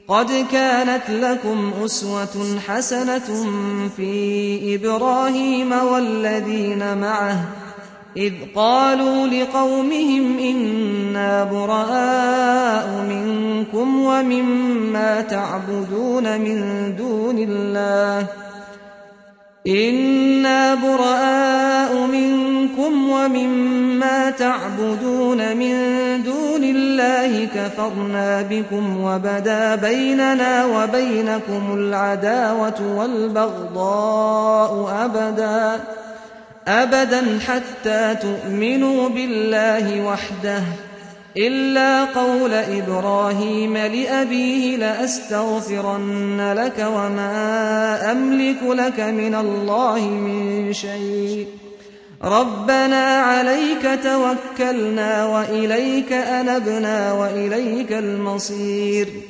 قد كانت لكم أسوة حسنة في إبراهيم والذين معه إذ قالوا لقومهم إنا براء منكم ومما تعبدون من دون الله كفرنا بكم وبدا بيننا وبينكم العداوة والبغضاء أبدا حتى تؤمنوا بالله وحده إلا قول إبراهيم لأبيه لأستغفرن لك وما أملك لك من الله من شيء ربنا عليك توكلنا وإليك أنبنا وإليك المصير